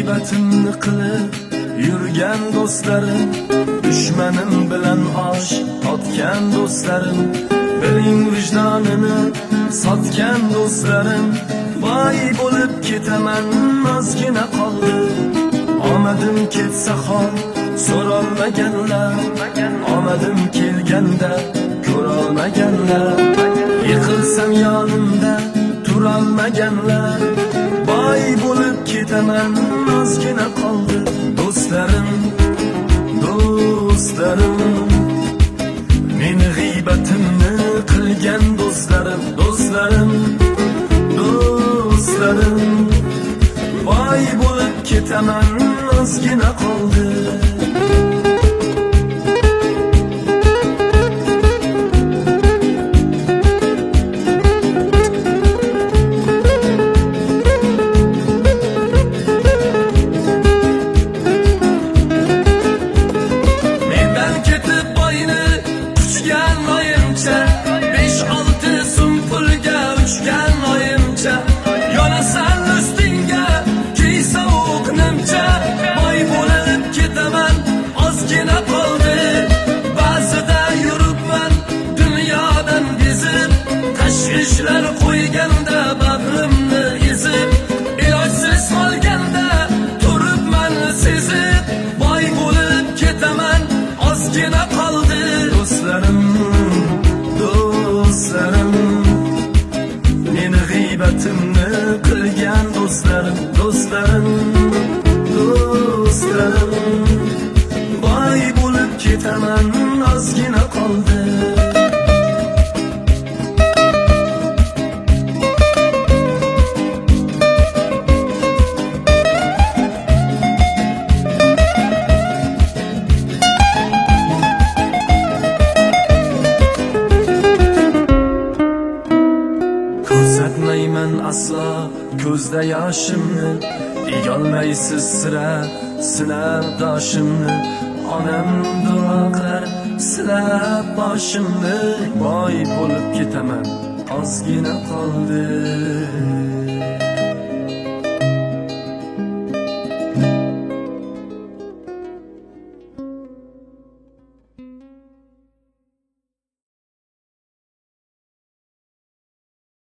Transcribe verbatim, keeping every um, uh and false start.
g'iybatimni qilib yurgan do'stlarim, dushmanim bilan osh totgan do'stlarim, biling vijdonini sotgan do'stlarim, boy bo'lib ketaman ozgina qoldi. Omadim ketsa hol so'rolmaganlar, omadim kelganda ko'rolmaganlar, yiqilsam yonimda turolmaganlar, boy bo'lib ketaman ozgina qoldi. Do'stlarim, do'stlarim, meni g'iybatimni qilgan do'stlarim, do'stlarim, do'stlarim, boy bo'lib ketaman ozgina qoldi. besh olti so'm pulga uchgan oyimcha, yonasan ustingga kiy sovuq nimcha, boy bo'lib ketaman ozgina qoldi. Ba'zida yuribman dunyodan bezib, tashvishlar qo'yganda bag'rimni ezib, ilojsiz qolganda turibman sezib, boy bo'lib ketaman ozgina qoldi. Do'stlarim, do'stlarim, meni g'iybatimni qilgan do'stlarim, do'stlarim, do'stlarim, boy bo'lib ketaman ozgina qoldi. Ko'rsatmayman aslo ko'zda yoshimni, egolmaysiz sira sinab doshimni, onam duo qilar silab boshimni, boy bo'lib ketaman ozgina qoldi.